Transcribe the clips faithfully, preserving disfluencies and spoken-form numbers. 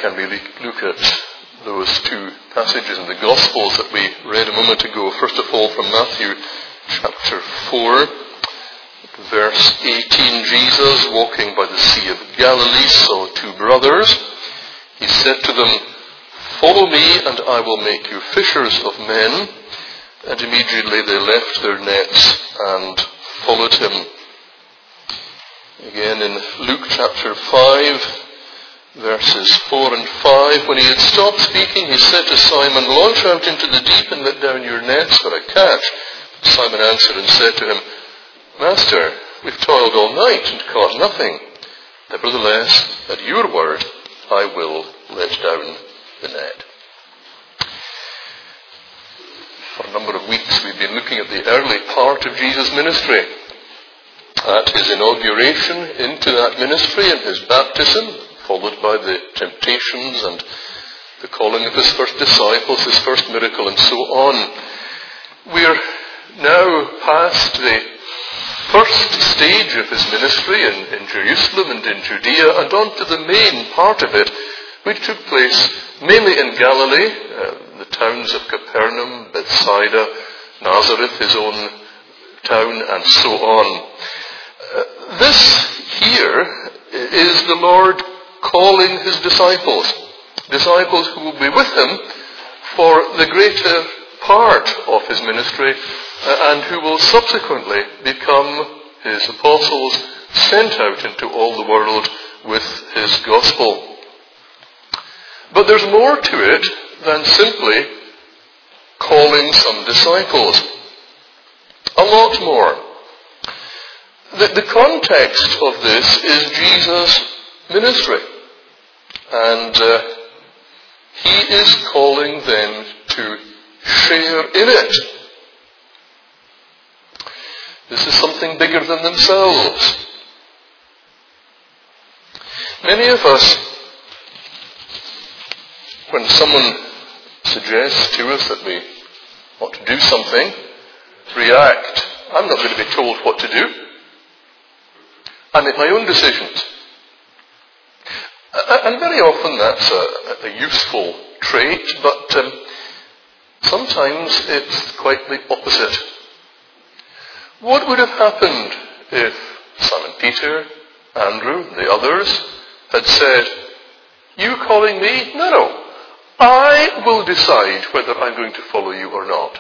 can we look at those two passages in the Gospels that we read a moment ago. First of all, from Matthew chapter four, verse eighteen. Jesus, walking by the Sea of Galilee, saw two brothers. He said to them, "Follow me, and I will make you fishers of men." And immediately they left their nets and followed him. Again in Luke chapter five, verses four and five, when he had stopped speaking, he said to Simon, "Launch out into the deep and let down your nets for a catch." Simon answered and said to him, "Master, we've toiled all night and caught nothing. Nevertheless, at your word, I will let down the net." For a number of weeks we've been looking at the early part of Jesus' ministry. At his inauguration into that ministry and his baptism, followed by the temptations and the calling of his first disciples, his first miracle, and so on. We're now past the first stage of his ministry in, in Jerusalem and in Judea, and on to the main part of it, which took place mainly in Galilee, uh, the towns of Capernaum, Bethsaida, Nazareth, his own town, and so on. Uh, this here is the Lord calling his disciples, disciples who will be with him for the greater part of his ministry, uh, and who will subsequently become his apostles, sent out into all the world with his gospel. But there's more to it than simply calling some disciples. A lot more. The, the context of this is Jesus' ministry. And uh, he is calling them to share in it. This is something bigger than themselves. Many of us, when someone suggests to us that we ought to do something, react, "I'm not going to be told what to do. I make my own decisions." And very often that's a, a useful trait, but um, sometimes it's quite the opposite. What would have happened if Simon Peter, Andrew, the others had said, "You calling me? No, no. I will decide whether I'm going to follow you or not."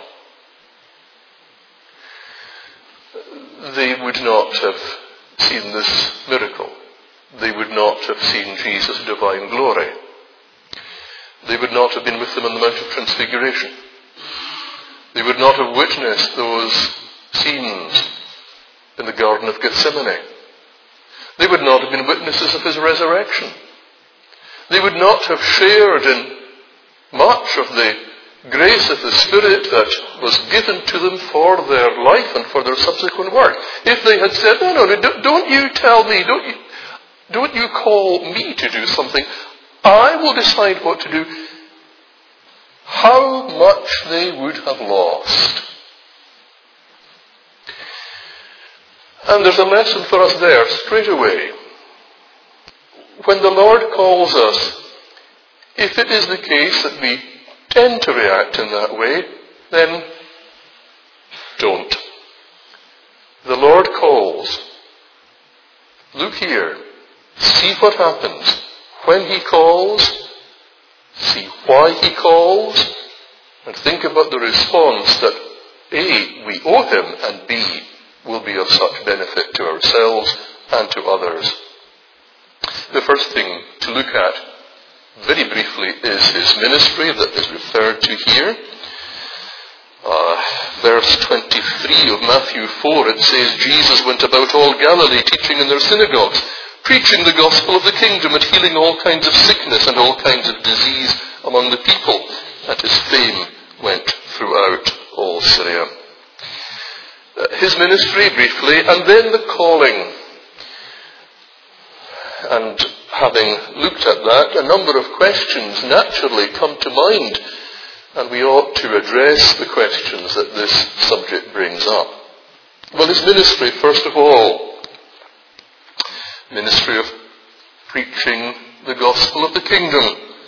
They would not have seen this miracle. They would not have seen Jesus' divine glory. They would not have been with him on the Mount of Transfiguration. They would not have witnessed those scenes in the Garden of Gethsemane. They would not have been witnesses of his resurrection. They would not have shared in much of the grace of the Spirit that was given to them for their life and for their subsequent work. If they had said, "No, no, no, don't you tell me, don't you, don't you call me to do something, I will decide what to do," how much they would have lost. And there's a lesson for us there straight away. When the Lord calls us, if it is the case that we tend to react in that way, then don't. The Lord calls. Look here. See what happens when he calls. See why he calls. And think about the response that A, we owe him, and B, will be of such benefit to ourselves and to others. The first thing to look at, very briefly, is his ministry that is referred to here. Uh, verse twenty-three of Matthew four, it says, "Jesus went about all Galilee, teaching in their synagogues, preaching the gospel of the kingdom, and healing all kinds of sickness and all kinds of disease among the people. And his fame went throughout all Syria." Uh, his ministry, briefly, and then the calling. And having looked at that, a number of questions naturally come to mind, and we ought to address the questions that this subject brings up. Well, his ministry, first of all, ministry of preaching the gospel of the kingdom.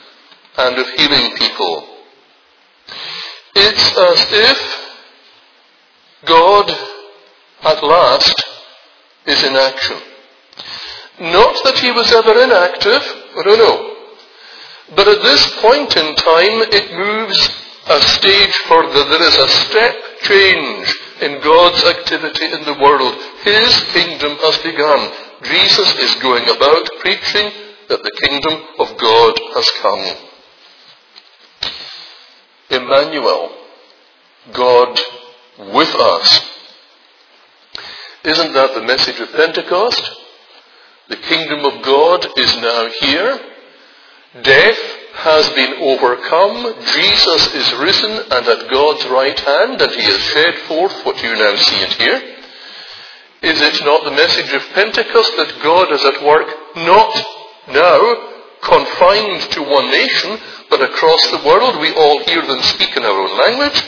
and of healing people. It's as if God at last is in action. Not that he was ever inactive, no, no. But at this point in time, it moves a stage further. There is a step change in God's activity in the world. His kingdom has begun. Jesus is going about preaching that the kingdom of God has come. Emmanuel, God with us. Isn't that the message of Pentecost? The kingdom of God is now here. Death has been overcome. Jesus is risen and at God's right hand, and he has shed forth what you now see and hear. Is it not the message of Pentecost that God is at work, not now confined to one nation, but across the world? We all hear them speak in our own language.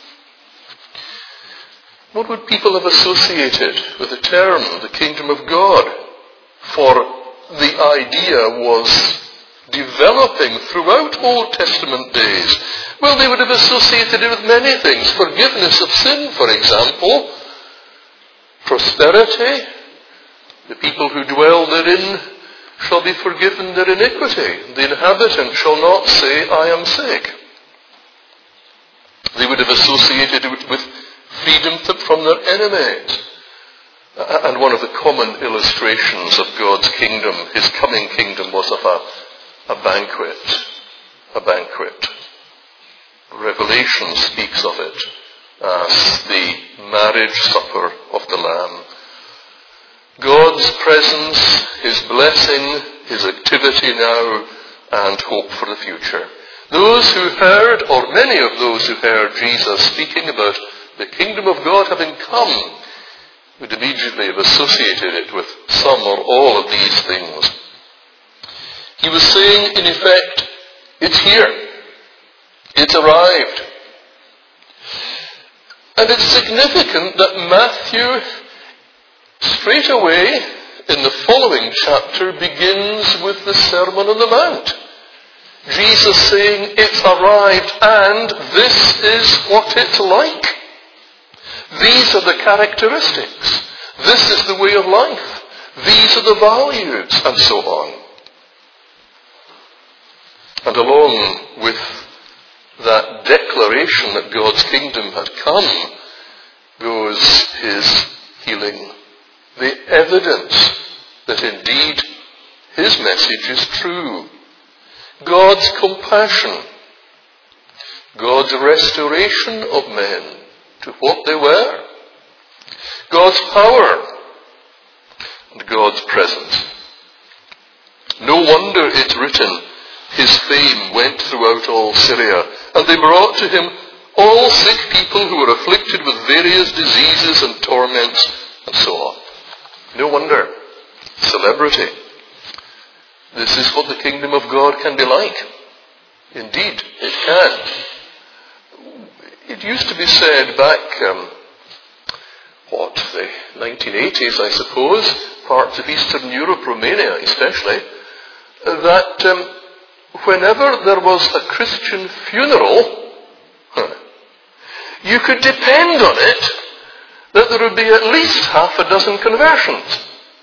What would people have associated with the term, the kingdom of God? For the idea was developing throughout Old Testament days. Well, they would have associated it with many things. Forgiveness of sin, for example. Prosperity. The people who dwell therein shall be forgiven their iniquity. The inhabitant shall not say, I am sick. They would have associated it with freedom from their enemies. And one of the common illustrations of God's kingdom, his coming kingdom, was of a, a banquet. A banquet. Revelation speaks of it as the marriage supper of the Lamb. God's presence, his blessing, his activity now, and hope for the future. Those who heard, or many of those who heard Jesus speaking about the kingdom of God having come, would immediately have associated it with some or all of these things. He was saying, in effect, it's here. It's arrived. And it's significant that Matthew, straight away, in the following chapter, begins with the Sermon on the Mount. Jesus saying, it's arrived, and this is what it's like. These are the characteristics. This is the way of life. These are the values, and so on. And along with that declaration that God's kingdom had come goes his healing. The evidence that indeed his message is true. God's compassion. God's restoration of men to what they were. God's power and God's presence. No wonder it's written, his fame went throughout all Syria, and they brought to him all sick people who were afflicted with various diseases and torments, and so on. No wonder. Celebrity. This is what the kingdom of God can be like. Indeed, it can. It used to be said back, um, what, the nineteen eighties, I suppose, parts of Eastern Europe, Romania especially, that um, whenever there was a Christian funeral, huh, you could depend on it that there would be at least half a dozen conversions.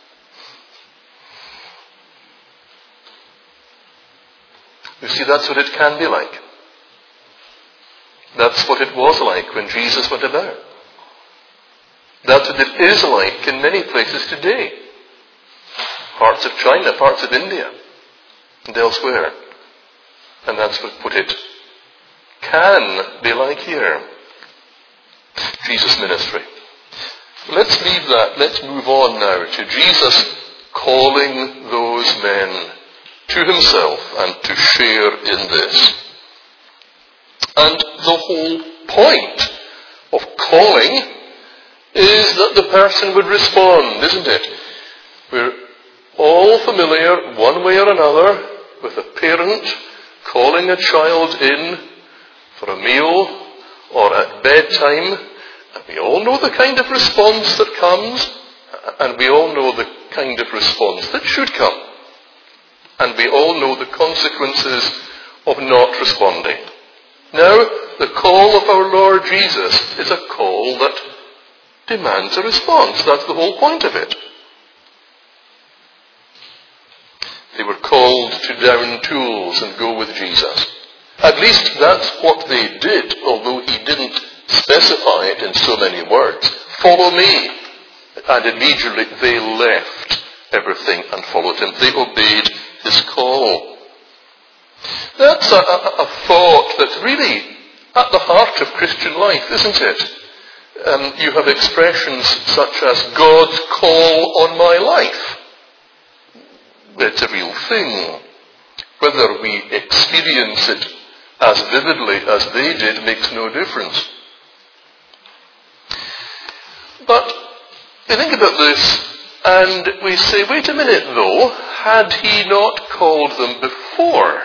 You see, that's what it can be like. That's what it was like when Jesus went about. That's what it is like in many places today. Parts of China, parts of India, and elsewhere. And that's what it can be like here. Jesus' ministry. Let's leave that. Let's move on now to Jesus calling those men to himself and to share in this. And the whole point of calling is that the person would respond, isn't it? We're all familiar, one way or another, with a parent calling a child in for a meal or at bedtime. And we all know the kind of response that comes, and we all know the kind of response that should come. And we all know the consequences of not responding. Now, the call of our Lord Jesus is a call that demands a response. That's the whole point of it. They were called to down tools and go with Jesus. At least that's what they did, although he didn't specify it in so many words. Follow me. And immediately they left everything and followed him. They obeyed his call. That's a, a, a thought that's really at the heart of Christian life, isn't it? Um, you have expressions such as God's call on my life. It's a real thing. Whether we experience it as vividly as they did makes no difference. But we think about this and we say, wait a minute though, had he not called them before?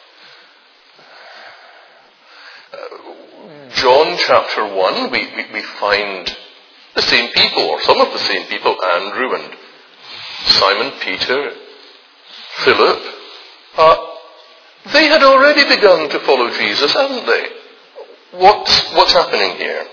Uh, John chapter one, we, we, we find the same people, or some of the same people, Andrew and Simon Peter, Philip. Uh, they had already begun to follow Jesus, hadn't they? What's, what's happening here?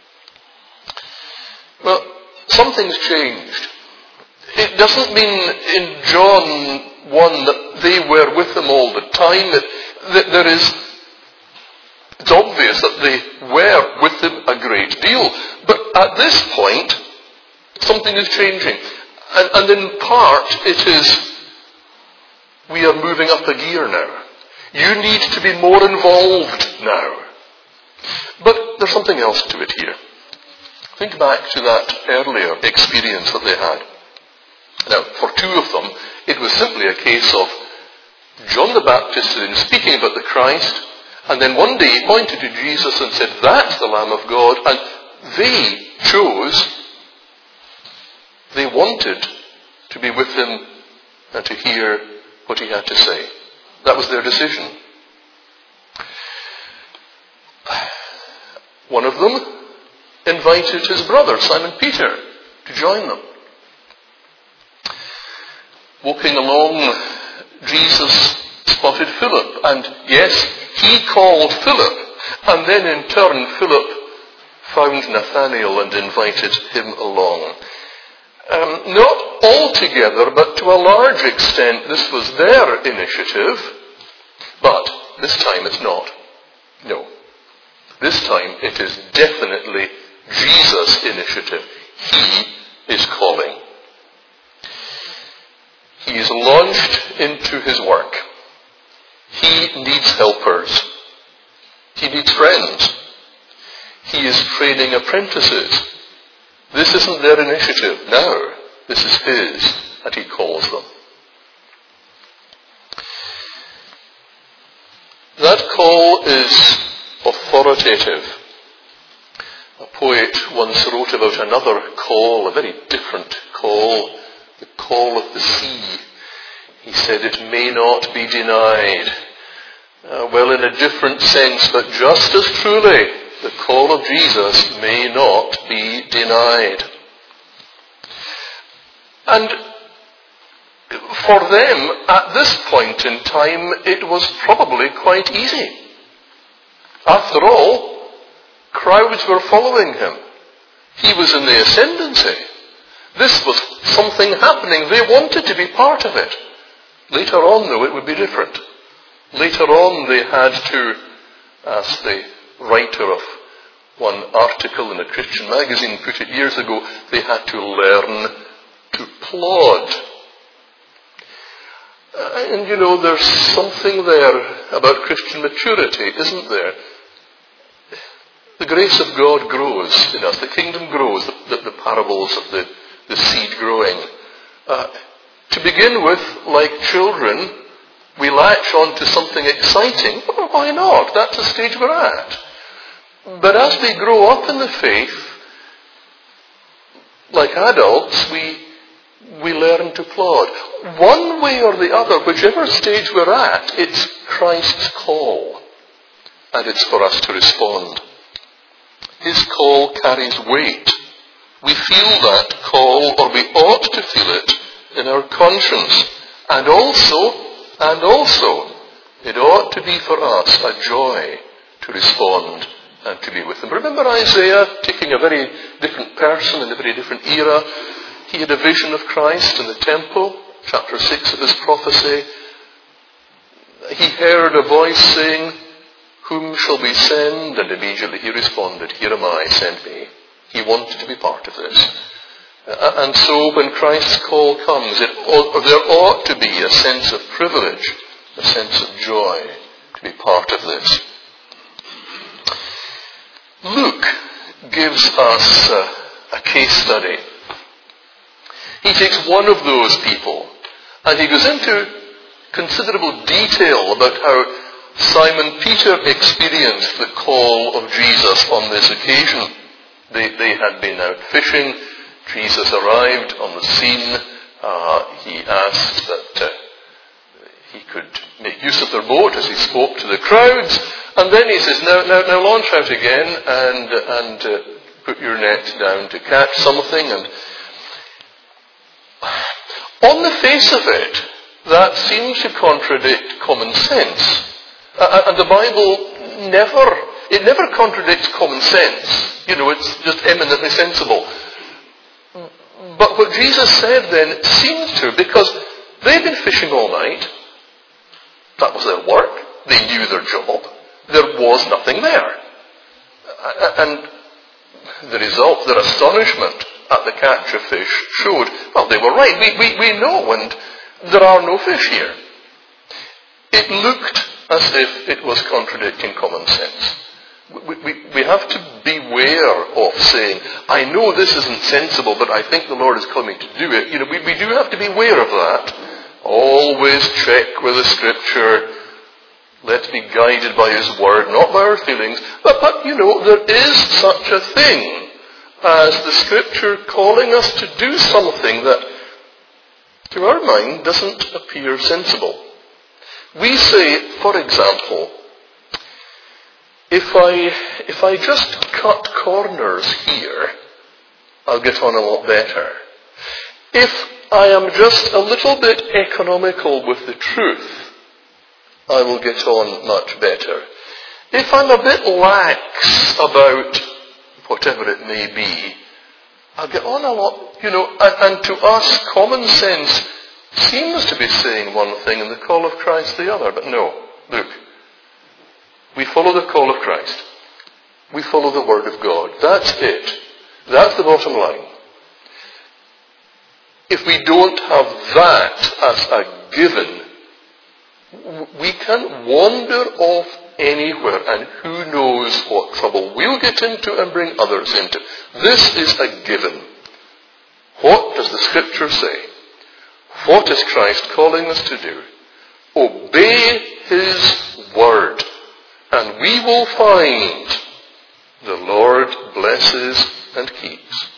Well, something's changed. It doesn't mean in John one that they were with him all the time. That, that there is, it's obvious that they were with him a great deal. But at this point, something is changing. And, and in part, it is, we are moving up a gear now. You need to be more involved now. But there's something else to it here. Think back to that earlier experience that they had. Now, for two of them, it was simply a case of John the Baptist speaking about the Christ, and then one day he pointed to Jesus and said, that's the Lamb of God, and they chose, they wanted to be with him and to hear what he had to say. That was their decision. One of them invited his brother, Simon Peter, to join them. Walking along, Jesus spotted Philip, and yes, he called Philip, and then in turn Philip found Nathanael and invited him along. Um, not altogether, but to a large extent, this was their initiative, but this time it's not. No. This time it is definitely Jesus' initiative. He is calling. He is launched into his work. He needs helpers. He needs friends. He is training apprentices. This isn't their initiative. No, this is his, and he calls them. That call is authoritative. A poet once wrote about another call, a very different call, the call of the sea. He said it may not be denied. Uh, well, in a different sense, but just as truly, the call of Jesus may not be denied. And for them, at this point in time, it was probably quite easy. After all, crowds were following him. He was in the ascendancy. This was something happening. They wanted to be part of it. Later on, though, it would be different. Later on, they had to, as the writer of one article in a Christian magazine put it years ago, they had to learn to plod. And you know, there's something there about Christian maturity, isn't there? The grace of God grows in us. The kingdom grows. The, the, the parables of the, the seed growing. Uh, to begin with, like children, we latch on to something exciting. Well, why not? That's the stage we're at. But as we grow up in the faith, like adults, we we learn to plod. One way or the other, whichever stage we're at, it's Christ's call. And it's for us to respond. His call carries weight. We feel that call, or we ought to feel it, in our conscience. And also, and also, it ought to be for us a joy to respond and to be with him. Remember Isaiah, taking a very different person in a very different era. He had a vision of Christ in the temple, chapter six of his prophecy. He heard a voice saying, "Whom shall we send?" And immediately he responded, "Here am I, send me." He wanted to be part of this. And so when Christ's call comes, it ought, there ought to be a sense of privilege, a sense of joy to be part of this. Luke gives us uh, a case study. He takes one of those people and he goes into considerable detail about how Simon Peter experienced the call of Jesus on this occasion. They, they had been out fishing. Jesus arrived on the scene. Uh, he asked that uh, he could make use of their boat as he spoke to the crowds. And then he says, now, now, now launch out again and, and uh, put your net down to catch something. And on the face of it, that seems to contradict common sense. Uh, and the Bible never, it never contradicts common sense. You know, it's just eminently sensible. But what Jesus said then seems to, because they'd been fishing all night. That was their work. They knew their job. There was nothing there. And the result, their astonishment at the catch of fish showed, well, they were right. We, we, we know, and there are no fish here. It looked as if it was contradicting common sense. We, we, we have to beware of saying, I know this isn't sensible, but I think the Lord is calling me to do it. You know, we, we do have to be aware of that. Always check with the Scripture. Let's be guided by His Word, not by our feelings. But, but, you know, there is such a thing as the Scripture calling us to do something that, to our mind, doesn't appear sensible. We say, for example, if I, if I just cut corners here, I'll get on a lot better. If I am just a little bit economical with the truth, I will get on much better. If I'm a bit lax about whatever it may be, I'll get on a lot, you know, and, and to us, common sense seems to be saying one thing and the call of Christ the other. But no, look, we follow the call of Christ. We follow the Word of God. That's it. That's the bottom line. If we don't have that as a given, we can wander off anywhere, and who knows what trouble we'll get into and bring others into. This is a given. What does the Scripture say? What is Christ calling us to do? Obey His Word, and we will find the Lord blesses and keeps.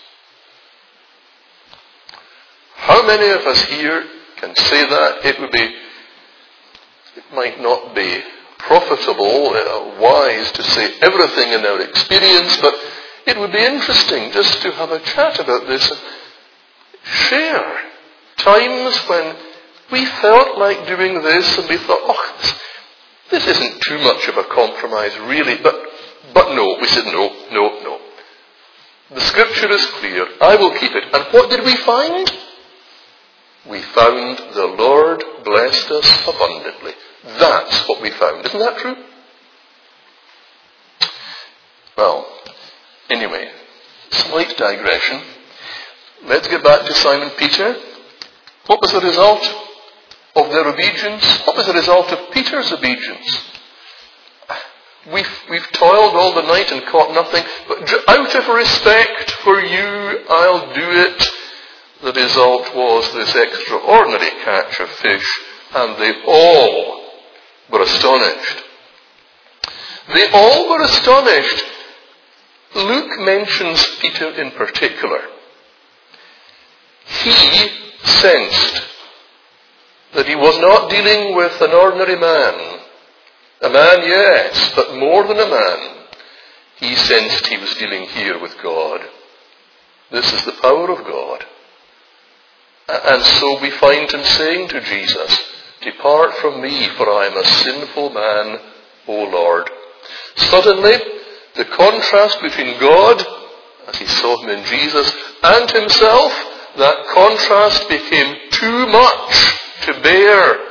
How many of us here can say that? It would be, it might not be profitable, uh, wise to say everything in our experience, but it would be interesting just to have a chat about this and share times when we felt like doing this and we thought, oh, this, this isn't too much of a compromise really, but, but no, we said no, no, no. The Scripture is clear, I will keep it. And what did we find? We found the Lord blessed us abundantly. That's what we found. Isn't that true? Well, anyway, slight digression. Let's get back to Simon Peter. What was the result of their obedience? What was the result of Peter's obedience? We've, we've toiled all the night and caught nothing, but out of respect for you, I'll do it. The result was this extraordinary catch of fish, and they all were astonished. They all were astonished. Luke mentions Peter in particular. He sensed that he was not dealing with an ordinary man. A man, yes, but more than a man. He sensed he was dealing here with God. This is the power of God. And so we find him saying to Jesus, Depart from me, for I am a sinful man, O Lord. Suddenly, the contrast between God, as he saw him in Jesus, and himself, that contrast became too much to bear.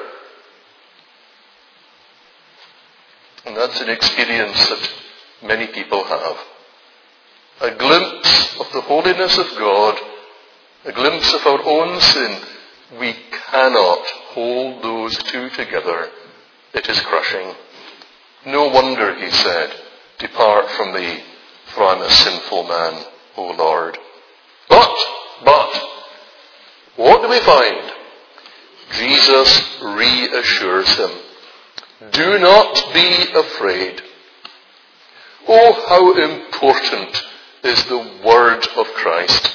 And that's an experience that many people have. A glimpse of the holiness of God, a glimpse of our own sin. We cannot hold those two together. It is crushing. No wonder, he said, depart from me, for I am a sinful man, O Lord. But, but, what do we find? Jesus reassures him. Do not be afraid. Oh, how important is the word of Christ.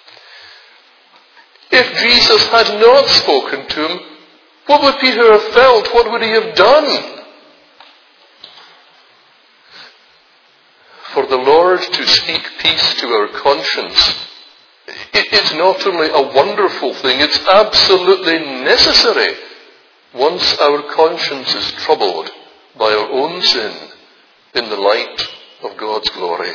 If Jesus had not spoken to him, what would Peter have felt? What would he have done? For the Lord to speak peace to our conscience, it is not only a wonderful thing, it's absolutely necessary once our conscience is troubled by our own sin in the light of God's glory.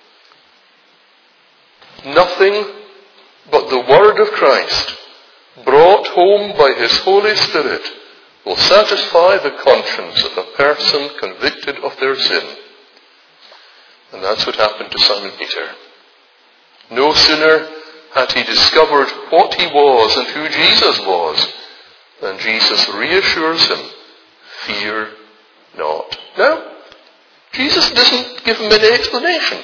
Nothing but the word of Christ, brought home by his Holy Spirit, will satisfy the conscience of a person convicted of their sin. And that's what happened to Simon Peter. No sooner had he discovered what he was and who Jesus was, than Jesus reassures him, fear not. Now, Jesus doesn't give him any explanation.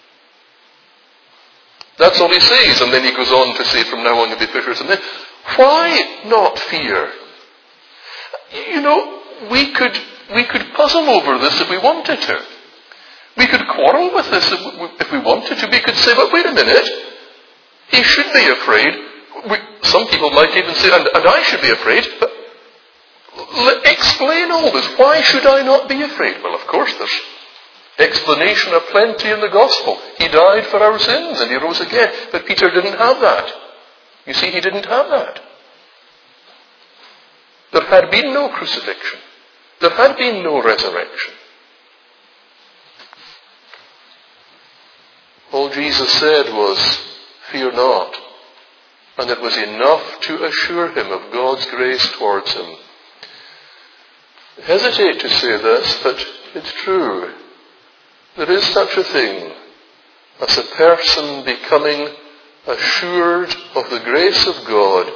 That's all he says, and then he goes on to say, from now on you'll be fishers of men. Why not fear? You know, we could we could puzzle over this if we wanted to. We could quarrel with this if we, if we wanted to. We could say, but wait a minute, he should be afraid. We, some people might even say, and, and I should be afraid, but let, explain all this. Why should I not be afraid? Well, of course, there's explanation aplenty in the gospel. He died for our sins and he rose again. But Peter didn't have that. You see, he didn't have that. There had been no crucifixion. There had been no resurrection. All Jesus said was, fear not. And it was enough to assure him of God's grace towards him. I hesitate to say this, but it's true. There is such a thing as a person becoming assured of the grace of God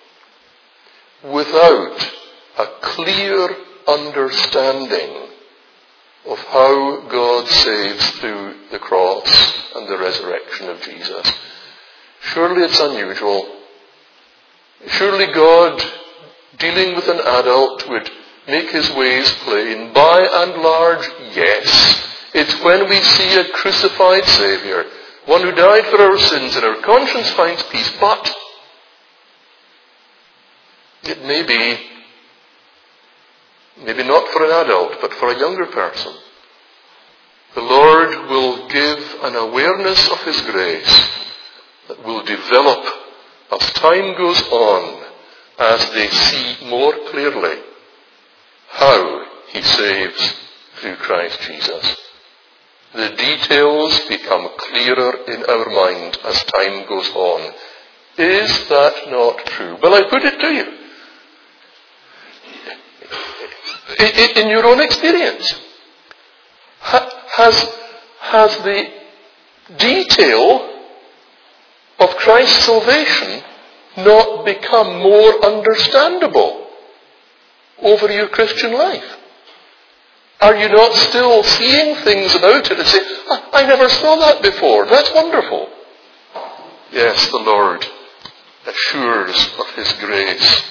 without a clear understanding of how God saves through the cross and the resurrection of Jesus. Surely it's unusual. Surely God, dealing with an adult, would make his ways plain. By and large, yes. It's when we see a crucified Saviour, one who died for our sins, and our conscience finds peace. But it may be, maybe not for an adult, but for a younger person. The Lord will give an awareness of his grace that will develop as time goes on, as they see more clearly how he saves through Christ Jesus. The details become clearer in our mind as time goes on. Is that not true? Well, I put it to you. In your own experience, has, has the detail of Christ's salvation not become more understandable over your Christian life? Are you not still seeing things about it and say, oh, I never saw that before. That's wonderful. Yes, the Lord assures of his grace.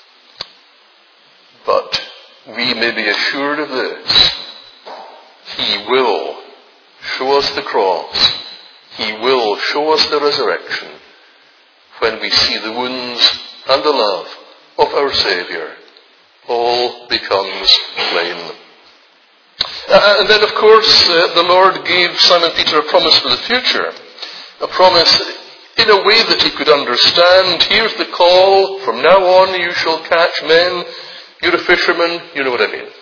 But we may be assured of this. He will show us the cross. He will show us the resurrection when we see the wounds and the love of our Saviour. All becomes plain. Uh, and then, of course, uh, the Lord gave Simon Peter a promise for the future. A promise in a way that he could understand. Here's the call. From now on you shall catch men. You're a fisherman, you know what I mean.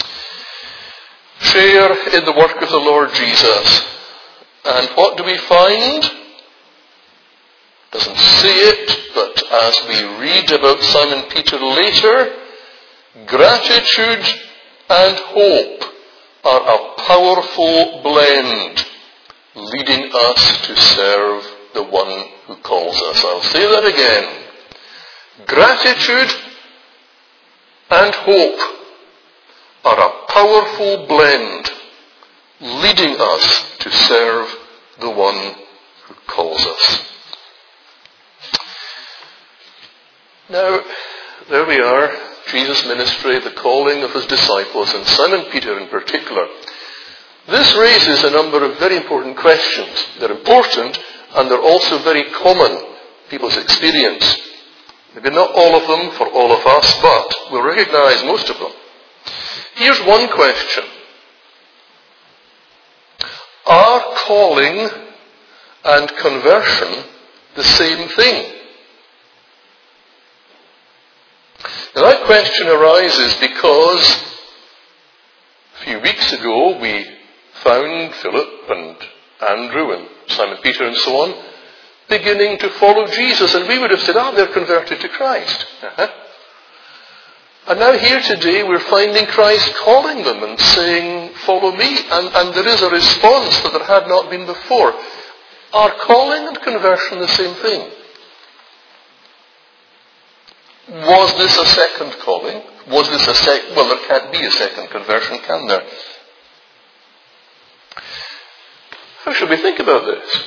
Share in the work of the Lord Jesus. And what do we find? Doesn't say it, but as we read about Simon Peter later, gratitude and hope are a powerful blend, leading us to serve the one who calls us. I'll say that again. Gratitude and hope are a powerful blend, leading us to serve the one who calls us. Now, there we are, Jesus' ministry, the calling of his disciples, and Simon Peter in particular. This raises a number of very important questions. They're important, and they're also very common, people's experience. Maybe not all of them for all of us, but we'll recognize most of them. Here's one question. Are calling and conversion the same thing? Now that question arises because a few weeks ago we found Philip and Andrew and Simon Peter and so on beginning to follow Jesus, and we would have said, ah, they're converted to Christ. Uh-huh. And now here today we're finding Christ calling them and saying, follow me. And, and there is a response that there had not been before. Are calling and conversion the same thing? Was this a second calling? Was this a sec- well, there can't be a second conversion, can there? How should we think about this?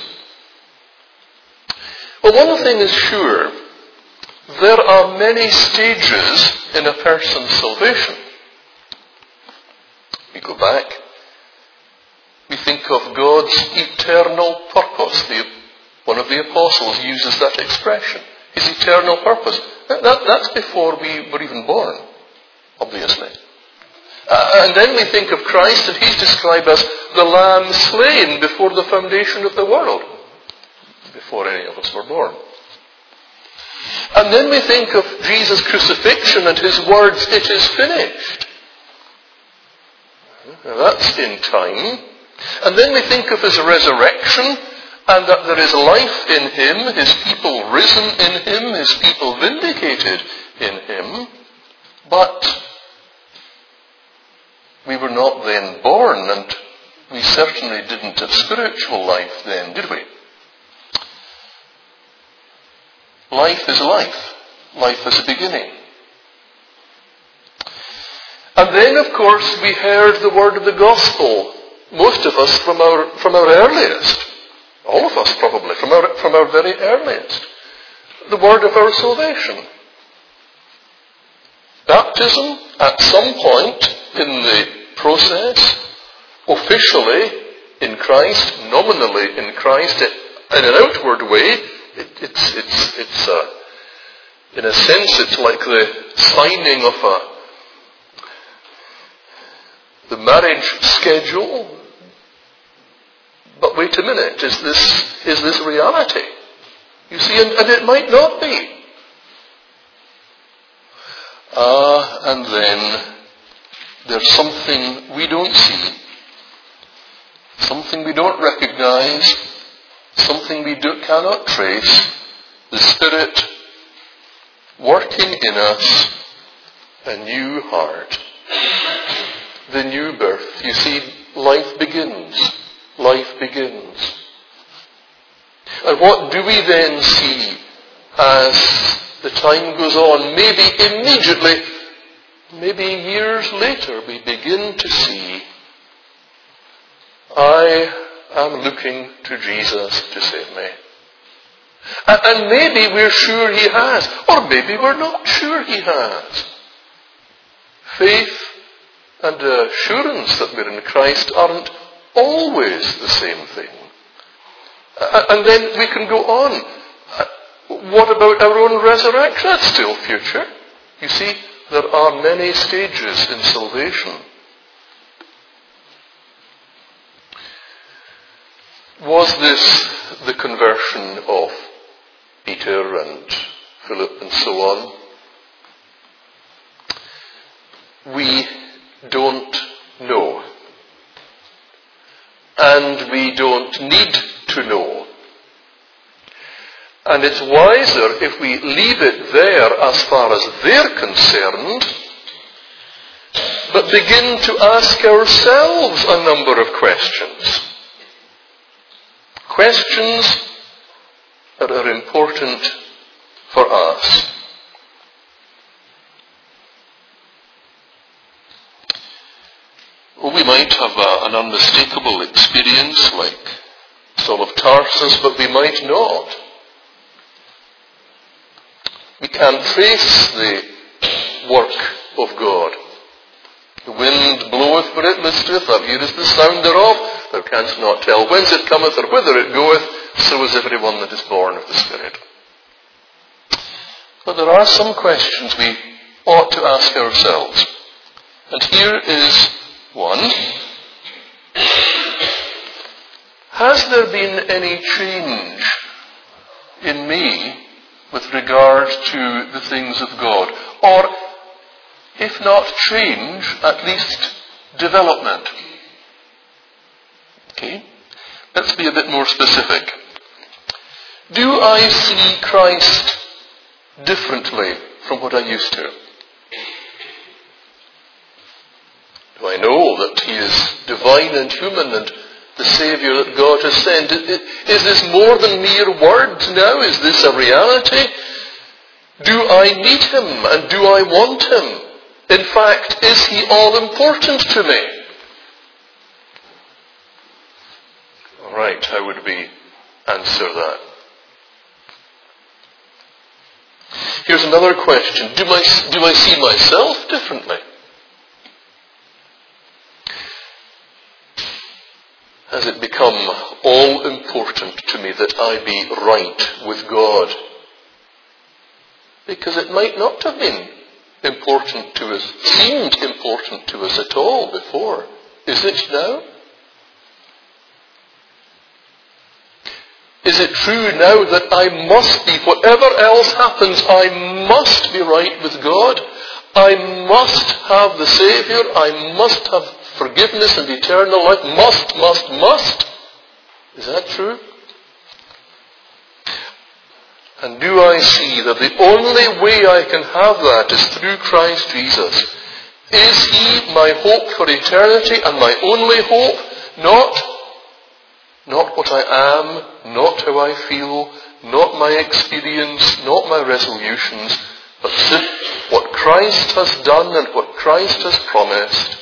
Well, one thing is sure. There are many stages in a person's salvation. We go back. We think of God's eternal purpose. The, one of the apostles uses that expression. His eternal purpose. That, that, that's before we were even born, obviously. Uh, and then we think of Christ, and he's described as the Lamb slain before the foundation of the world, before any of us were born. And then we think of Jesus' crucifixion and his words, it is finished. Now that's in time. And then we think of his resurrection, and that there is life in him, his people risen in him, his people vindicated in him. But we were not then born, and we certainly didn't have spiritual life then, did we? Life is life. Life is a beginning. And then, of course, we heard the word of the gospel. Most of us from our from our earliest. All of us probably, from our from our very earliest. The word of our salvation. Baptism, at some point in the process, officially in Christ, nominally in Christ, in an outward way, It, it's, it's, it's uh, in a sense, it's like the signing of a, the marriage schedule. But wait a minute, is this, is this reality? You see, and, and it might not be. Ah, uh, and then there's something we don't see, something we don't recognize, something we do, cannot trace, the Spirit working in us a new heart, the new birth. You see, life begins. Life begins. And what do we then see as the time goes on? Maybe immediately, maybe years later, we begin to see, I I'm looking to Jesus to save me. And, and maybe we're sure he has, or maybe we're not sure he has. Faith and assurance that we're in Christ aren't always the same thing. Uh, and then we can go on. Uh, what about our own resurrection? That's still future. You see, there are many stages in salvation. Was this the conversion of Peter and Philip and so on? we don't know. And we don't need to know. And it's wiser if we leave it there as far as they're concerned, but begin to ask ourselves a number of questions. Questions that are important for us. Well, we might have a, an unmistakable experience like Saul of Tarsus, but we might not. We can trace the work of God. The wind bloweth where it listeth, thou hearest the sound thereof, thou canst not tell whence it cometh or whither it goeth, so is every one that is born of the Spirit. But there are some questions we ought to ask ourselves. And here is one. Has there been any change in me with regard to the things of God? Or, if not change, at least development. Okay? Let's be a bit more specific. Do I see Christ differently from what I used to? Do I know that He is divine and human and the Saviour that God has sent? Is this more than mere words now? Is this a reality? Do I need Him and do I want Him? In fact, is He all important to me? All right, how would we answer that? Here's another question. Do I, do I see myself differently? Has it become all important to me that I be right with God? Because it might not have been important to us, seemed important to us at all before. Is it now? Is it true now that I must be, whatever else happens, I must be right with God? I must have the Saviour. I must have forgiveness and eternal life. Must, must, must. Is that true? And do I see that the only way I can have that is through Christ Jesus? Is He my hope for eternity and my only hope? Not, not what I am, not how I feel, not my experience, not my resolutions, but what Christ has done and what Christ has promised.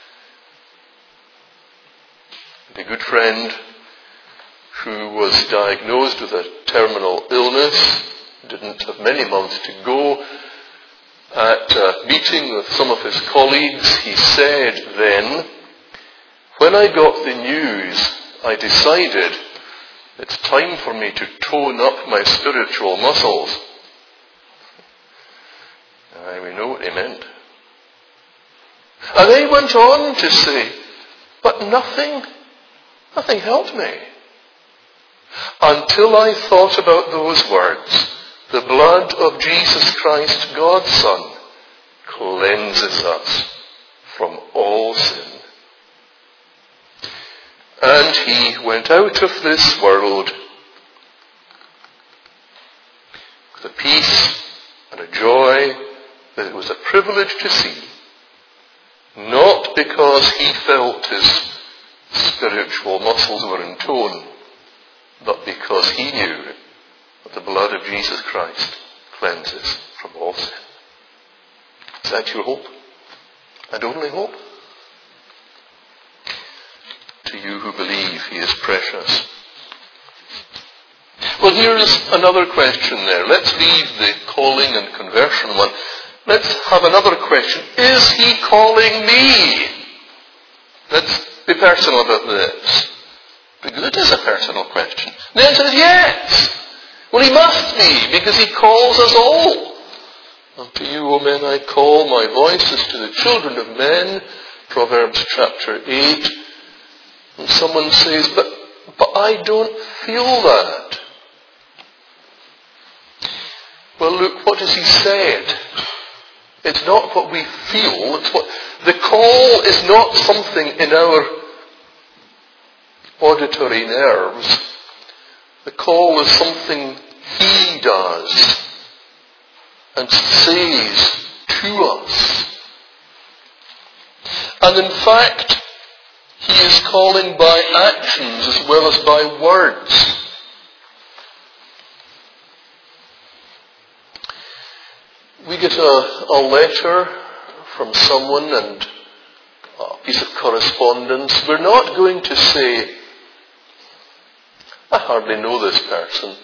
A good friend who was diagnosed with a terminal illness, didn't have many months to go. At a meeting with some of his colleagues, he said then, when I got the news, I decided it's time for me to tone up my spiritual muscles. Uh, we know what he meant. And they went on to say, but nothing, nothing helped me. Until I thought about those words, the blood of Jesus Christ, God's Son, cleanses us from all sin. And He went out of this world with a peace and a joy that it was a privilege to see, not because He felt His spiritual muscles were in tone, but because He knew that the blood of Jesus Christ cleanses from all sin. Is that your hope? And only hope? To you who believe He is precious. Well, here's another question there. Let's leave the calling and conversion one. Let's have another question. Is He calling me? Let's be personal about this. Because it is a personal question. The answer is yes. Well, He must be, because He calls us all. Unto you, O men, I call, my voice is to the children of men. Proverbs chapter eight. And someone says, but, but I don't feel that. Well, look, what has He said? It's not what we feel. It's what the call is not something in our auditory nerves. The call is something He does and says to us. And in fact, He is calling by actions as well as by words. We get a, a letter from someone and a piece of correspondence. We're not going to say, I hardly know this person.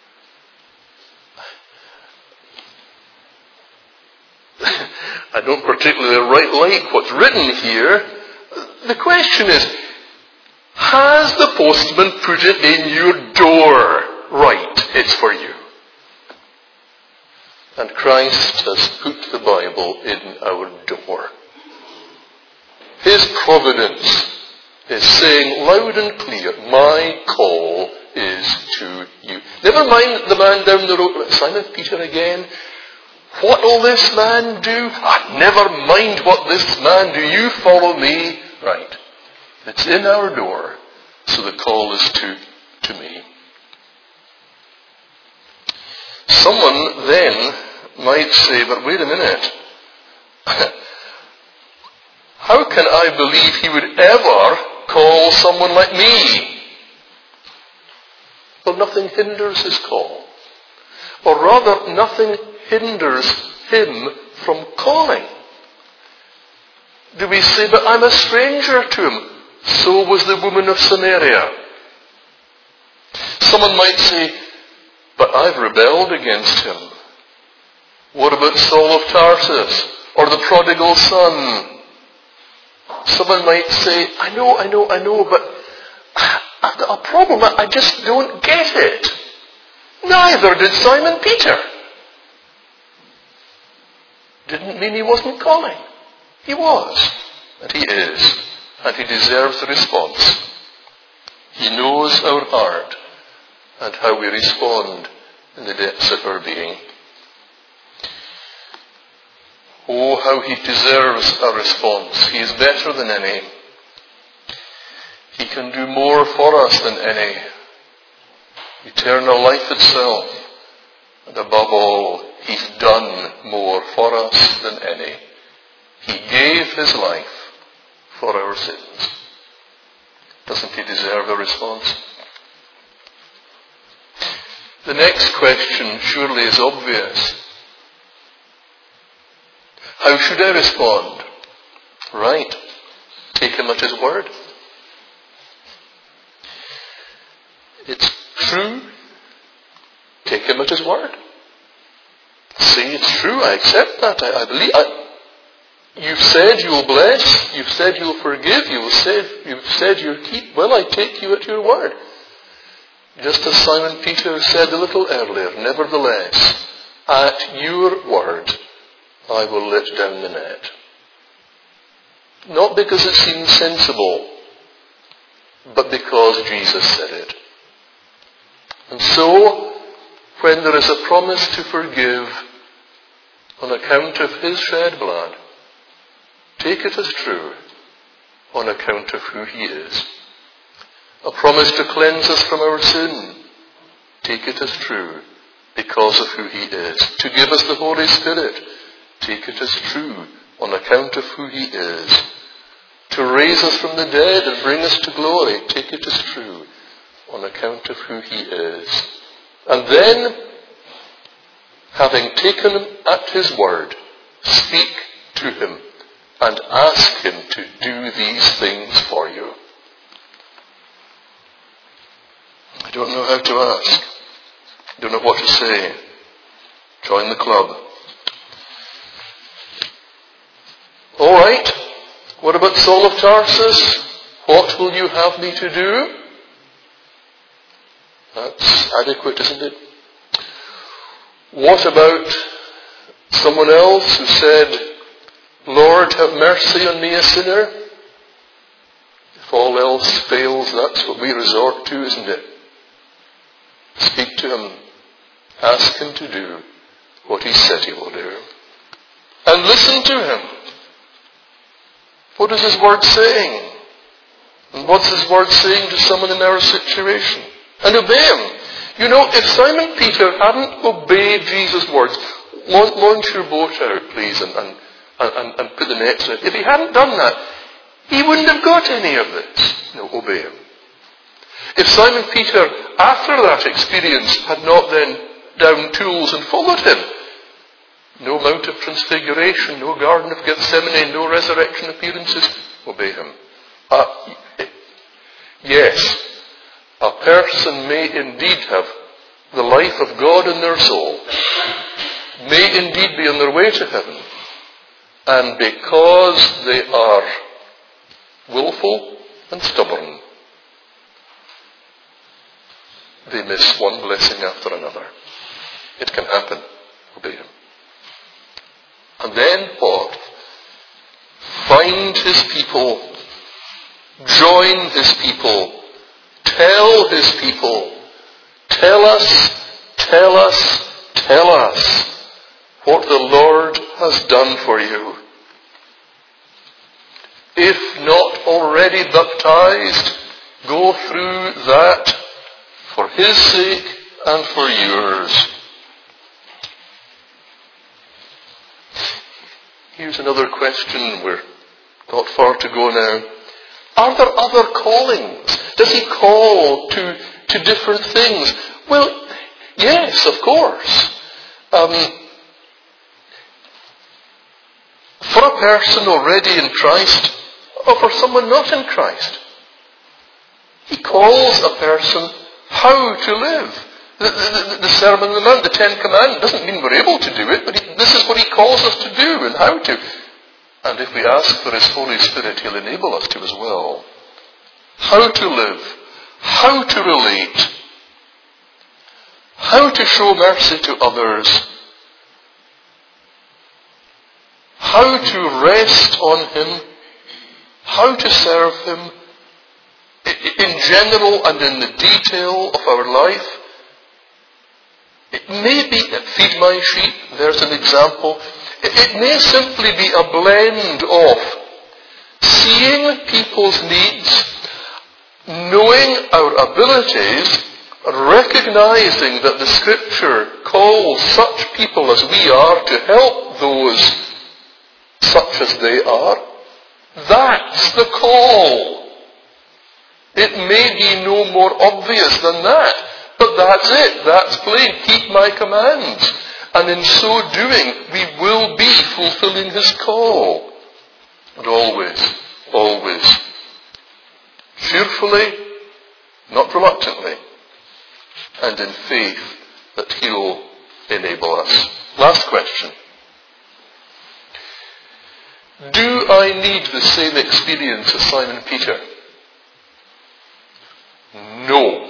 I don't particularly right like what's written here. The question is, has the postman put it in your door? Right, it's for you. And Christ has put the Bible in our door. His providence is saying loud and clear, my call is to you. Never mind the man down the road, Simon Peter again. What will this man do? Ah, never mind what this man do. You follow me. Right. It's in our door, so the call is to, to me. Someone then might say, but wait a minute. How can I believe He would ever call someone like me? Well, nothing hinders His call. Or rather, nothing hinders Him from calling. Do we say, but I'm a stranger to Him? So was the woman of Samaria. Someone might say, but I've rebelled against Him. What about Saul of Tarsus? Or the prodigal son? Someone might say, I know, I know, I know, but I've got a problem. I just don't get it. Neither did Simon Peter. Didn't mean he wasn't calling. He was. And he is. And he deserves a response. He knows our heart and how we respond in the depths of our being. Oh, how He deserves a response. He is better than any. He can do more for us than any. Eternal life itself. And above all, He's done more for us than any. He gave His life for our sins. Doesn't He deserve a response? The next question surely is obvious. How should I respond? Right. Take Him at His word. It's true. Take Him at His word. Say it's true. I accept that. I, I believe. I, you've said you will bless. You've said you will forgive. You will say, you've said you'll keep. Well, I take you at your word. Just as Simon Peter said a little earlier, nevertheless, at your word, I will let down the net. Not because it seems sensible, but because Jesus said it. And so, when there is a promise to forgive on account of His shed blood, take it as true on account of who He is. A promise to cleanse us from our sin, take it as true because of who He is. To give us the Holy Spirit, take it as true on account of who He is. To raise us from the dead and bring us to glory, take it as true on account of who He is. And then, having taken Him at His word, speak to Him and ask Him to do these things for you. I don't know how to ask. I don't know what to say. Join the club. All right. What about Saul of Tarsus? What will you have me to do? That's adequate, isn't it? What about someone else who said, Lord, have mercy on me, a sinner? If all else fails, that's what we resort to, isn't it? Speak to Him. Ask Him to do what He said He will do. and listen to him. What is his word saying? And what's his word saying to someone in our situation? And obey him. You know, if Simon Peter hadn't obeyed Jesus' words, launch your boat out, please, and, and, and, and put the nets in it. If he hadn't done that, he wouldn't have got any of this. No, obey him. If Simon Peter, after that experience, had not then downed tools and followed him, no Mount of Transfiguration, no Garden of Gethsemane, no resurrection appearances, obey him. Uh, yes, a person may indeed have the life of God in their soul, may indeed be on their way to heaven, and because they are willful and stubborn, they miss one blessing after another. It can happen. Obey him. And then what? Find his people. Join his people. Tell his people. Tell us, tell us, tell us what the Lord has done for you. If not already baptized, go through that for his sake and for yours. Here's another question. We're not far to go now. Are there other callings? Does he call to, to different things? Well, yes, of course. Um, for a person already in Christ, or for someone not in Christ, he calls a person how to live. The, the, the Sermon on the Mount, the Ten Commandments, doesn't mean we're able to do it, but he, this is what he calls us to do and how to. And if we ask for his Holy Spirit, he'll enable us to as well. How to live, how to relate, how to show mercy to others, how to rest on him, how to serve him, in general and in the detail of our life. It may be, feed my sheep, there's an example. It may simply be a blend of seeing people's needs, knowing our abilities, recognizing that the Scripture calls such people as we are to help those such as they are. That's the call. It may be no more obvious than that, but that's it. That's plain. Keep my commands. And in so doing, we will be fulfilling his call. And always, always, cheerfully, not reluctantly, and in faith that he'll enable us. Last question. Do I need the same experience as Simon Peter? No.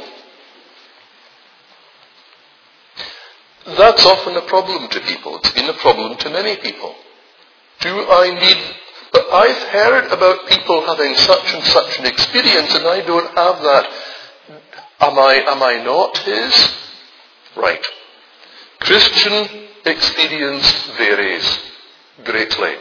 That's often a problem to people. It's been a problem to many people. Do I need... But I've heard about people having such and such an experience and I don't have that. Am I, am I not his? Right. Christian experience varies greatly.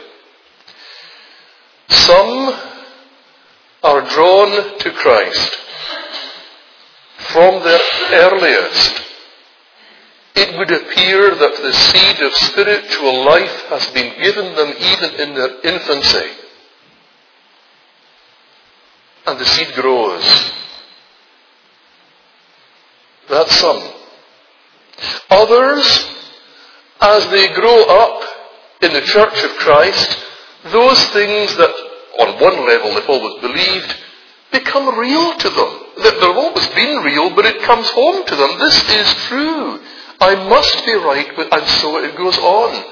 Some are drawn to Christ from their earliest. It would appear that the seed of spiritual life has been given them even in their infancy. And the seed grows. That's some. Others, as they grow up in the Church of Christ, those things that on one level they've always believed become real to them. They've always been real, but it comes home to them. This is true. I must be right, and so it goes on.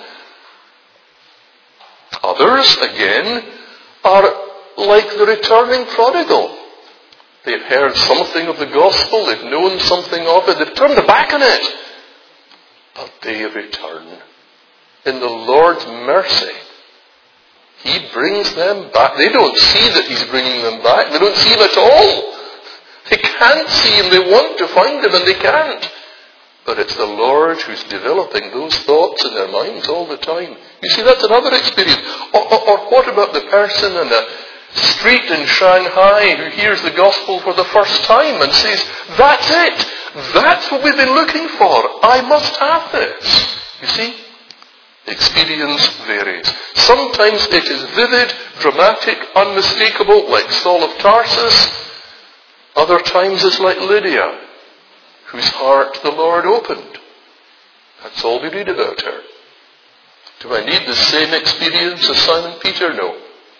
Others, again, are like the returning prodigal. They've heard something of the gospel, they've known something of it, they've turned their back on it. But they return. In the Lord's mercy, he brings them back. They don't see that he's bringing them back. They don't see him at all. They can't see him. They want to find him and they can't. but it's the Lord who's developing those thoughts in their minds all the time. You see, that's another experience. Or, or, or what about the person in a street in Shanghai who hears the gospel for the first time and says, that's it! That's what we've been looking for. I must have this. You see? Experience varies. Sometimes it is vivid, dramatic, unmistakable, like Saul of Tarsus. Other times it's like Lydia, whose heart the Lord opened. That's all we read about her. Do I need the same experience as Simon Peter? No.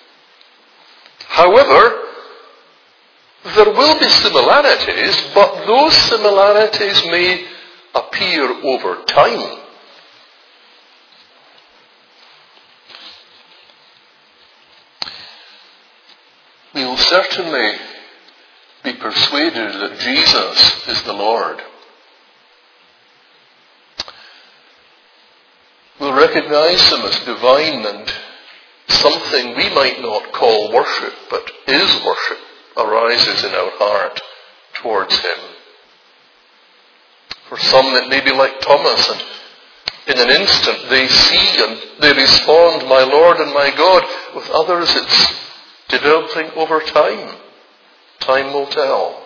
However, there will be similarities, but those similarities may appear over time. We will certainly be persuaded that Jesus is the Lord. We'll recognize Him as divine and something we might not call worship, but is worship, arises in our heart towards Him. For some it may be like Thomas, and in an instant they see and they respond, my Lord and my God. With others it's developing over time. Time will tell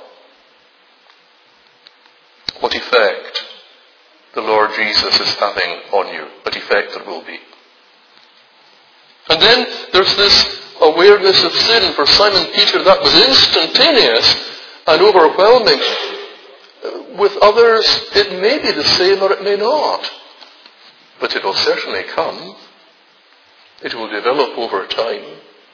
what effect the Lord Jesus is having on you, what effect there will be. And then there's this awareness of sin. For Simon Peter, that was instantaneous and overwhelming. With others, it may be the same or it may not. But it will certainly come. It will develop over time.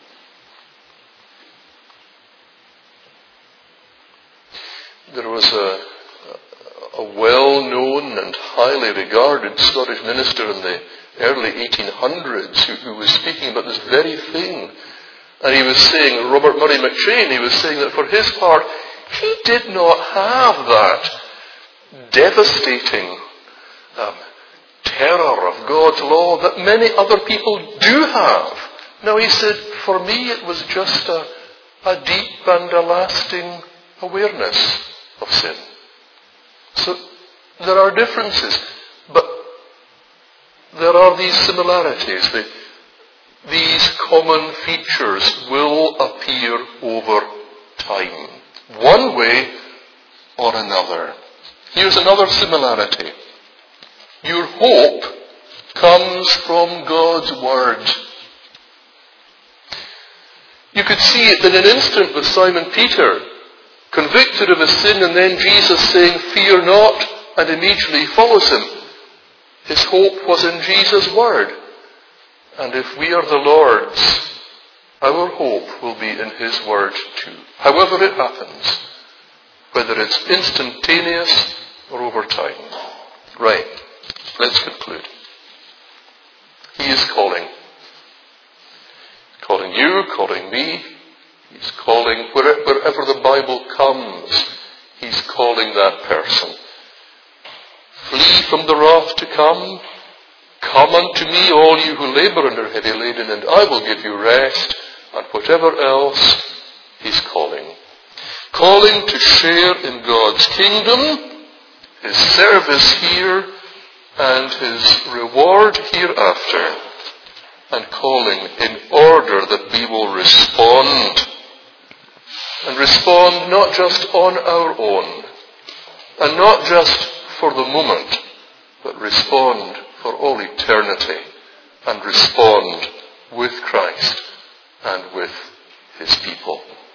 There was a, a well-known and highly regarded Scottish minister in the early eighteen hundreds who, who was speaking about this very thing. And he was saying, Robert Murray McCheyne, he was saying that for his part, he did not have that devastating um, terror of God's law that many other people do have. Now he said, for me it was just a, a deep and a lasting awareness of sin. So there are differences, but there are these similarities. The, these common features will appear over time, one way or another. Here's another similarity. Your hope comes from God's Word. You could see it in an instant with Simon Peter, convicted of his sin, and then Jesus saying, fear not, and immediately follows him. His hope was in Jesus' Word. And if we are the Lord's, our hope will be in His Word too. However it happens, whether it's instantaneous or over time. Right, let's conclude. He is calling. Calling you, calling me. He's calling wherever the Bible comes. He's calling that person. Flee from the wrath to come. Come unto me, all you who labour and are heavy laden, and I will give you rest. And whatever else, He's calling. Calling to share in God's kingdom, His service here, and His reward hereafter. And calling in order that we will respond. And respond not just on our own, and not just for the moment, but respond for all eternity, and respond with Christ and with His people.